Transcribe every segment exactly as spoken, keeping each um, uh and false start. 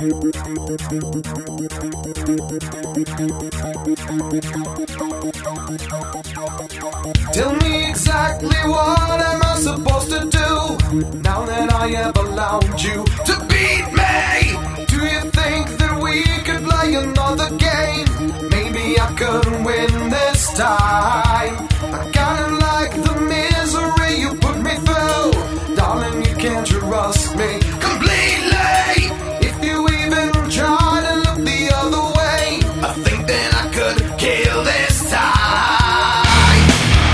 Tell me exactly what am I supposed to do now that I have allowed you to beat me? Do you think that we could play another game? Maybe I could win this time. I kinda like the misery you put me through. Darling, you can't trust me completely. If you even try to look the other way, I think that I could kill this time.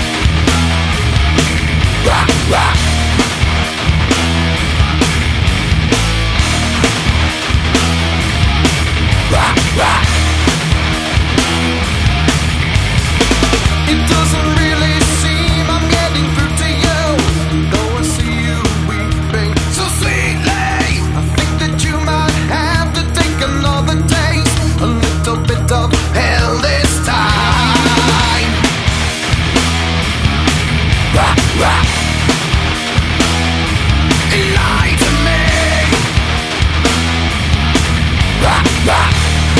Rock, rock. Rock, rock. It doesn't really seem I'm getting through to you, though I see you weeping so sweetly. I think that you might have to take another taste, a little bit of hell this time. Rock, rock. Lie to me. Rock, rock.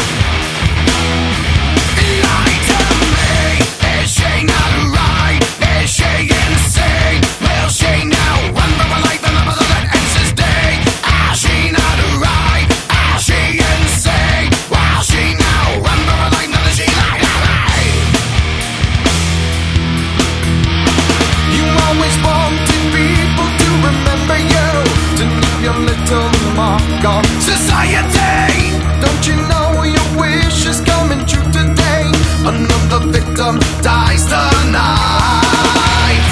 Lie to me. Is she not right? Is she insane? Will she now run for her life in the mother that ends this day? Is she not right? Is she insane? Will she now run for her life? Now that she lied to me. You always wanted people to remember you, to leave your little mark on society. Don't you know your wish is coming true today? Another victim dies tonight.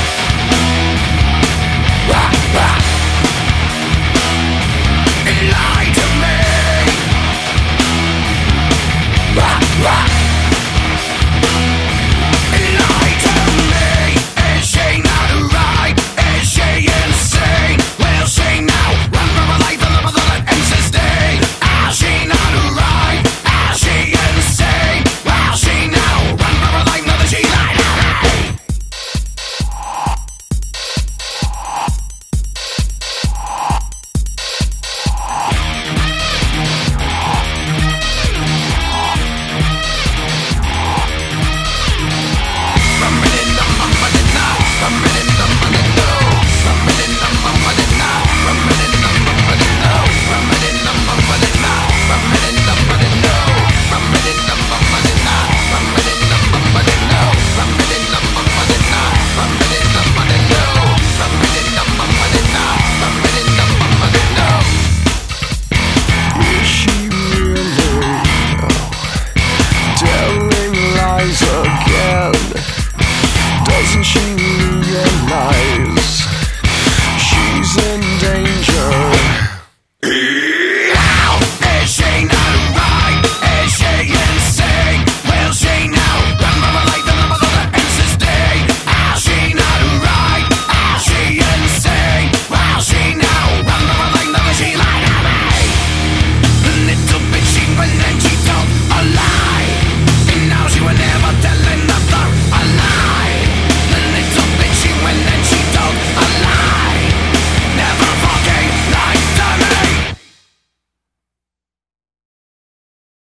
Rock, rock. Lie to me. Rock, rock. Lie to me. Is she not right? Is she insane? Will she now run for her life in the mother that ends this day? Is she not right? Is she insane? Will she now run for her life now that she lied to me? Is she really telling lies again? Doesn't she realize she's in danger?